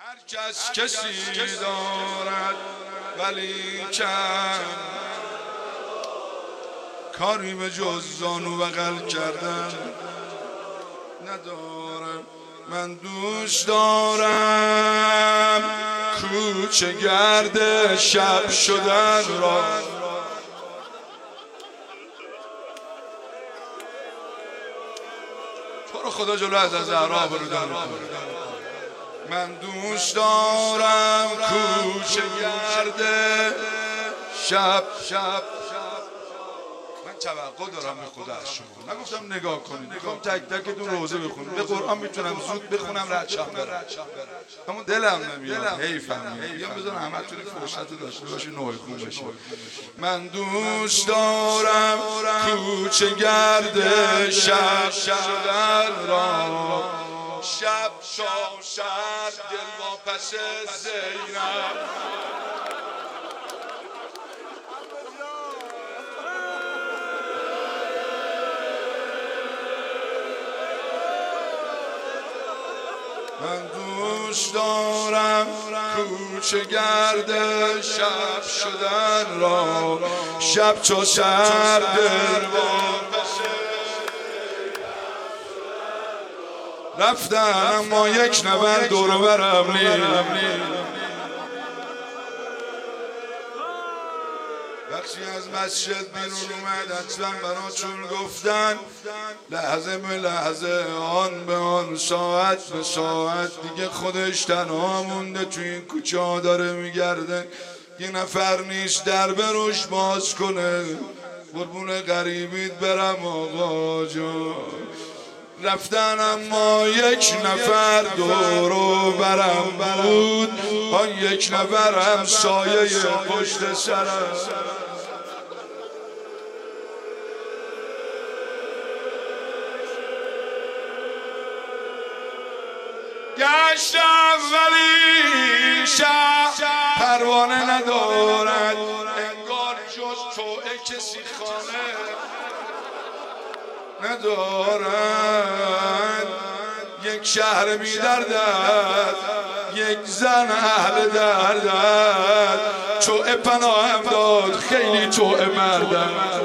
هر کس کسی دارد ولی کاری به جز زانو بغل کردن ندارم. من دوست دارم کوچه گرد شب شدن را. تو رو خدا جلو از زهرا برودن. من دوست دارم کوچه گرد شب. من توقع دارم به خدا از شما، نگفتم نگاه کنید، میخوام تک تکتون روزه بخونید. به قرآن میتونم زود بخونم رد برم، اما دلم نمیاد، حیفم میاد. بذارم همتون فرصت داشته باشید نوع خون بشه. من دوست دارم کوچه گرد شب شدن را. شب شاید دل واپس زینب. من دوست دارم کوچه گرد شب شدن را. شب چو سر دل واپس رفتن، اما یک نفر دور برم نیست. وقتی از مسجد بیرون اومد حتما براتون گفتن لحظه به لحظه، آن به آن، ساعت به ساعت دیگه خودش تنها مونده تو این کوچه ها داره میگرده. یه نفر نیست در بروش باز کنه. قربون غریبیت برم آقا جان. رفتن اما یک نفر دورو برم بود. آن یک نفر هم سایه پشت سرم. گشتم ولی شب پروانه ندارد، انگار جز توئه کسی خانه ندارد. یک شهر بی دردد، یک زن اهل دردد. توئه پناهم داد، خیلی توئه مردد.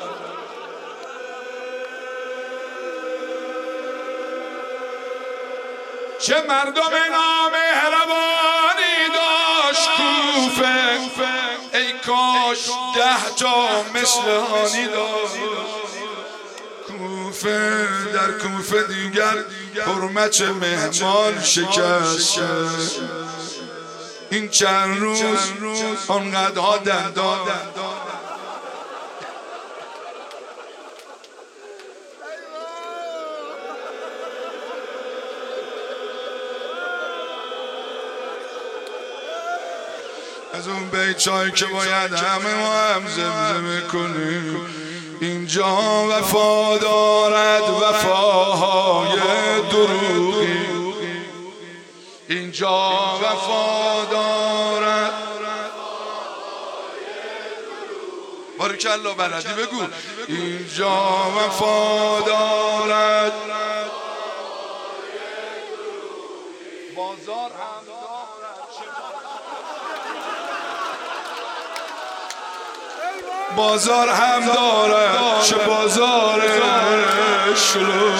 چه مردم نامهربانی داشت کوفه، ای کاش 10 تا مثل آنی داشت کوفه. در کوفه دیگر حرمت مهمان شکست. این چند روز آنقدرها دندان از اون بیتایی که باید همه ما هم زمزمه کنیم. اینجا وفا دارد وفاهای دروغی. اینجا وفا دارد. بارکالله بلدی بگو. اینجا وفا دارد. بازار هم بازار هم دارد، چه بازار شلوغ.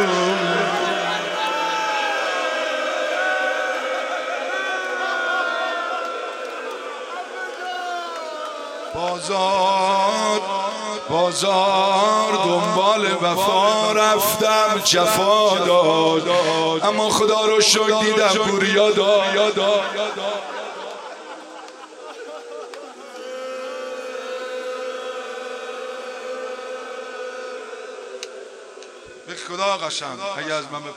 بازار دنبال وفا رفتم، جفا داد، اما خدا رو شکر دیدم پوریا داد. به خدا قسم اگر از من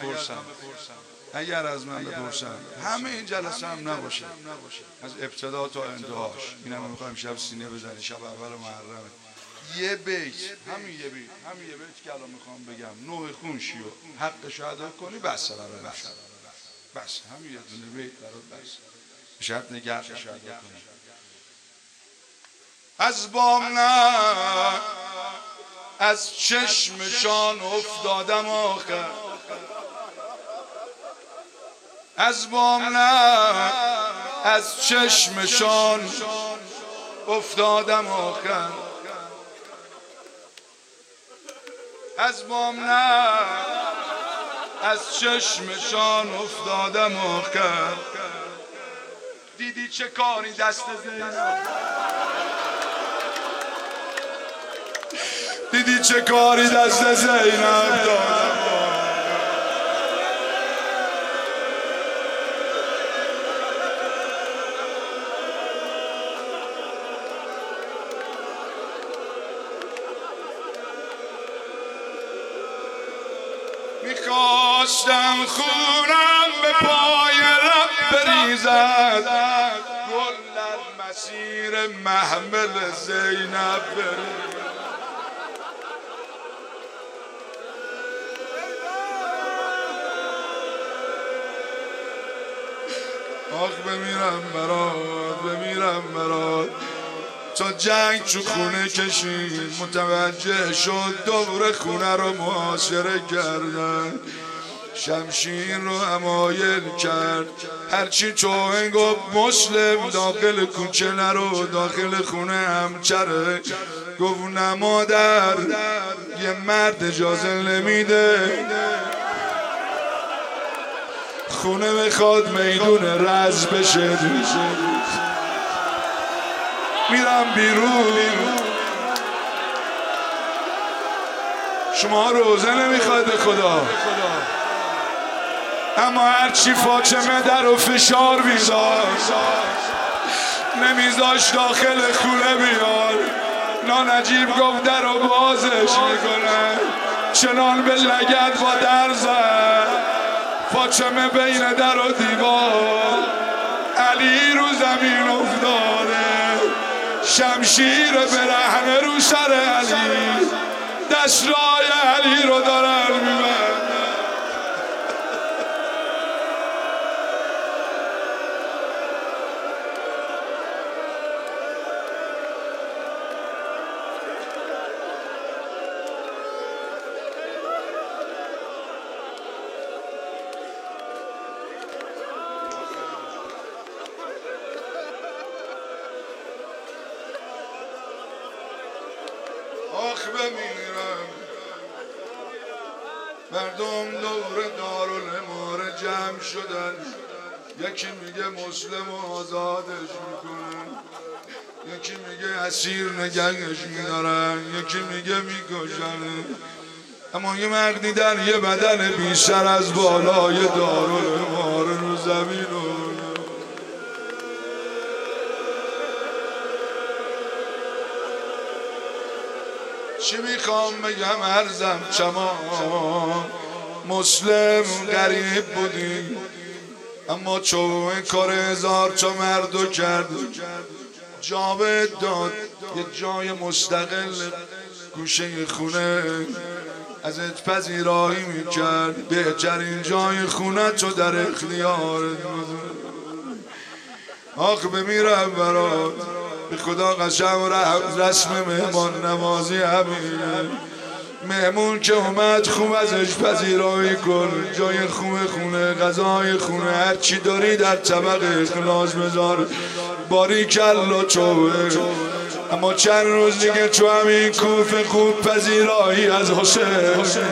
بپرسن همه این جلسه هم نباشه از ابتدا تا انتهاش، اینم میخوایم شب سینه بزنی، شب اول محرمه، یه بیت، همین یه بیت که الان میخوام بگم، نوع خونشی و حقش ادا کنی، بس بس همین یه دونه بیت برات بس، شرط نگهش ادا کنی. از بام نه از چشمشان افتادم آخر، از بام نه از چشمشان افتادم آخر، از بام نه از چشمشان افتادم آخر. دیدی چه کاری دست زینب، دیدی چه کاری دست زینب دادم. میخواستم خونم به پای لب بریزد، گل در مسیر محمل زینب بریزد. آخ بمیرم برات، بمیرم برات. تا جنگ چو خونه کشید متوجه شد دور خونه رو محاصره کردن، شمشیر رو حمایل کرد. هرچی چوهن گفت مسلم داخل کوچه نرو، داخل خونه همچره. گفت نه مادر، یه مرد اجازه نمیده، خونه میخواد میدون رز بشه. میرم بیرون، شما روزه نمیخواد به خدا، اما هرچی فاطمه در و فشار بیزار نمیذاش داخل خونه بیار. نانجیب گفت در و بازش میکنه، چنان به لگد با در زد. فاطمه بین در و دیوار، علی رو زمین افتاده، شمشیر برهنه رو سر علی، دستای علی رو دارن میبرن. آخ بمیرم. مردم دور دارالاماره جمع شدن، یکی میگه مسلم آزادش میکنن، یکی میگه اسیر نگهش میدارن، یکی میگه میکشن. اما یه مردی در یه بدن بیشتر از بالای دارالاماره رو زمین چی میخوام بگم عرضم چمان. مسلم غریب بودی، اما چون کار هزار تا مردو کرد، جاوید داد یه جای مستقل گوشه خونه، ازت پذیرایی میکرد. بهترین جای خونه تو در اختیارت بود. آخ بمیرم برات، به خدا قسم رسم مهمان نوازی همینه. مهمون که اومد خوب ازش پذیرایی کن، جای خونه، غذای خونه، هرچی داری در طبق اخلاص بذار. باریکلا توه. اما چند روز دیگه تو همین کوفه خوب پذیرایی از حسین.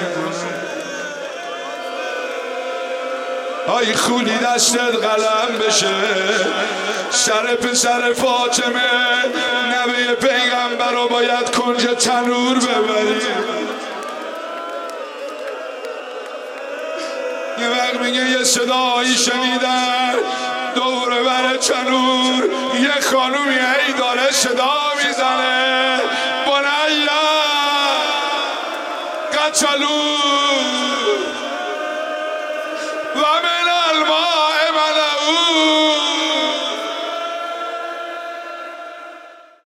آی خولی دستت قلم بشه، سر پسر فاطمه نبی پیغمبر رو باید کنج تنور ببری. یه وقت میگه یه صدایی شنیدن دور بر تنور، یه خانومی هی داره صدا میزنه، بنیا قتلو